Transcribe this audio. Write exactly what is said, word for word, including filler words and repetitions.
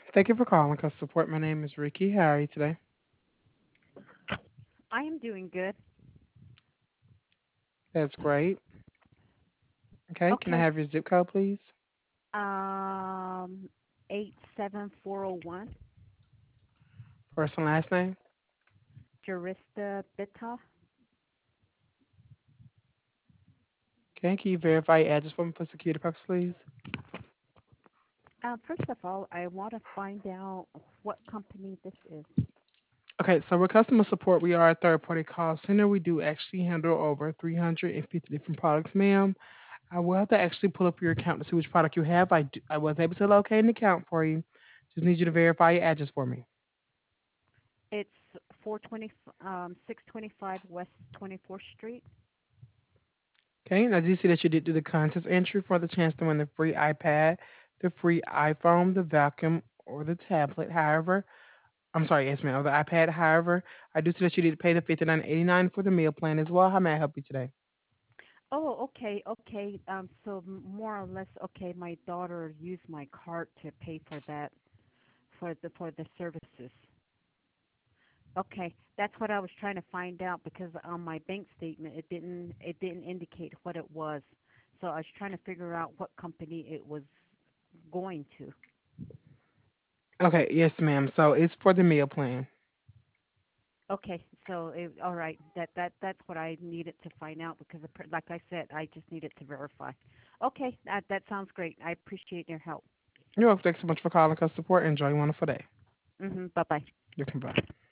Thank you for calling Customer Support. My name is Ricky. How are you today? I am doing good. That's great. Okay, can I Okay. have your zip code, please? Um, eight seven four zero one, First and last name. Jurista Bita. Okay, can you verify your address for me for security purposes, please? Uh, first of all, I want to find out what company this is. Okay, so we're customer support. We are a third party call center. We do actually handle over three hundred fifty different products, ma'am. I will have to actually pull up your account to see which product you have. I, do, I was able to locate an account for you. Just need you to verify your address for me. It's four twenty, um, six twenty-five West twenty-fourth Street. Okay, and I do see that you did do the contest entry for the chance to win the free iPad, the free iPhone, the vacuum, or the tablet. However, I'm sorry, yes, ma'am, the iPad. However, I do see that you did pay the fifty-nine eighty-nine for the meal plan as well. How may I help you today? Oh, okay, okay. Um, so m- more or less, okay. My daughter used my card to pay for that for the for the services. Okay, that's what I was trying to find out because on my bank statement it didn't it didn't indicate what it was. So I was trying to figure out what company it was going to. Okay, yes, ma'am. So it's for the meal plan. Okay, so it, all right, that that that's what I needed to find out because it like I said, I just needed to verify. Okay, that that sounds great. I appreciate your help. You're welcome. Thanks so much for calling us support. Enjoy your wonderful day. Mhm. Bye bye. You can bye.